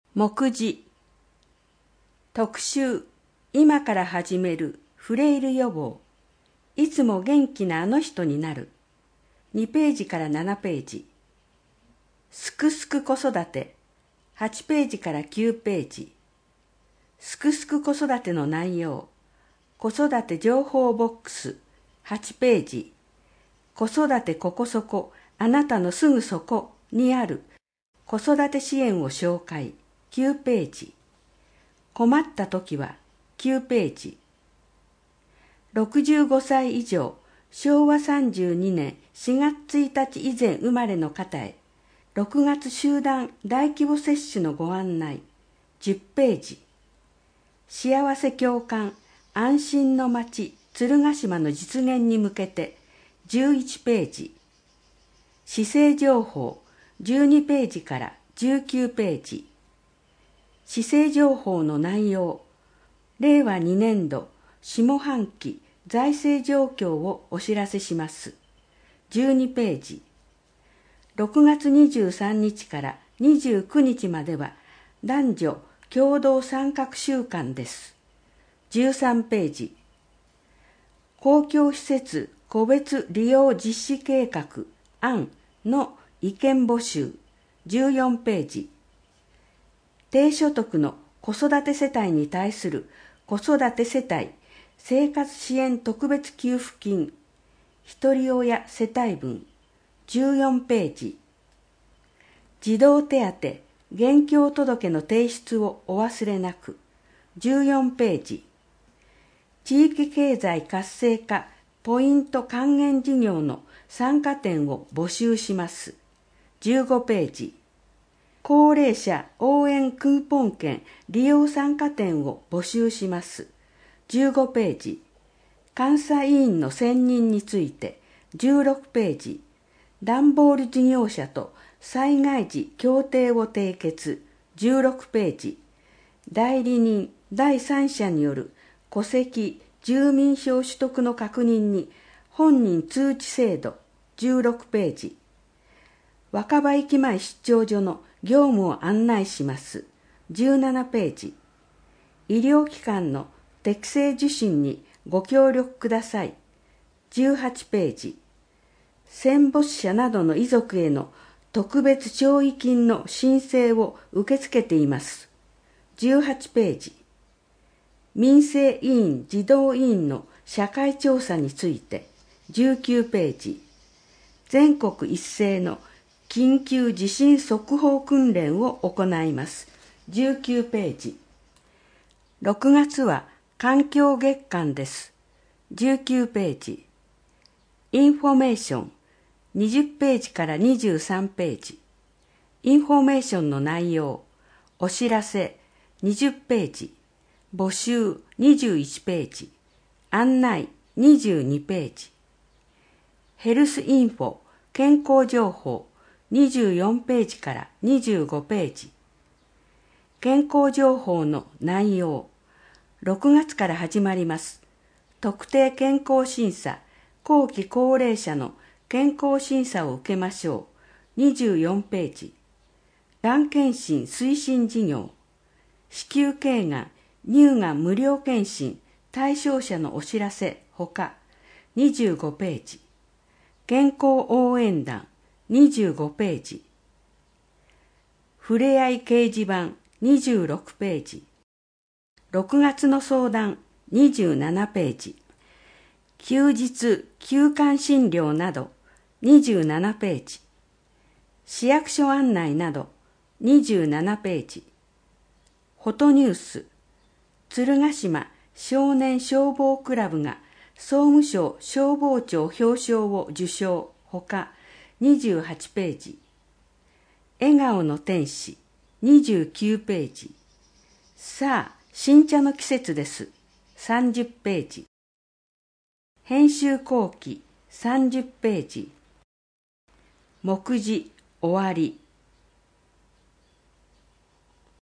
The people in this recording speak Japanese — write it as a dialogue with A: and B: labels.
A: 目次特集今から始めるフレイル予防いつも元気なあの人になる2ページから7ページすくすく子育て8ページから9ページすくすく子育ての内容子育て情報ボックス8ページ子育てここそこあなたのすぐそこにある子育て支援を紹介9ページ困った時は9ページ65歳以上昭和32年4月1日以前生まれの方へ6月集団大規模接種のご案内10ページ幸せ共感安心の街鶴ヶ島の実現に向けて11ページ姿勢情報12ページから19ページ姿勢情報の内容令和2年度下半期財政状況をお知らせします12ページ6月23日から29日までは男女共同参画週間です13ページ公共施設個別利用実施計画案の意見募集14ページ低所得の子育て世帯に対する子育て世帯生活支援特別給付金ひとり親世帯分14ページ児童手当現況届の提出をお忘れなく14ページ地域経済活性化ポイント還元事業の参加店を募集します15ページ高齢者応援クーポン券利用参加店を募集します15ページ監査委員の選任について16ページ段ボール事業者と災害時協定を締結16ページ代理人第三者による戸籍住民票取得の確認に本人通知制度16ページ若葉駅前出張所の業務を案内します17ページ医療機関の適正受診にご協力ください18ページ戦没者などの遺族への特別弔慰金の申請を受け付けています18ページ民生委員児童委員の社会調査について19ページ全国一斉の緊急地震速報訓練を行います19ページ6月は環境月間です19ページインフォメーション20ページから23ページインフォメーションの内容お知らせ20ページ募集21ページ案内22ページヘルスインフォ健康情報24ページから25ページ健康情報の内容6月から始まります特定健康審査後期高齢者の健康審査を受けましょう24ページがん検診推進事業子宮頸がん乳がん無料検診対象者のお知らせほか25ページ健康応援団25ページふれあい掲示板26ページ6月の相談27ページ休日休館診療など27ページ市役所案内など27ページフォトニュース鶴ヶ島少年消防クラブが総務省消防庁表彰を受賞ほか28ページ笑顔の天使29ページさあ新茶の季節です30ページ編集後期30ページ目次終わり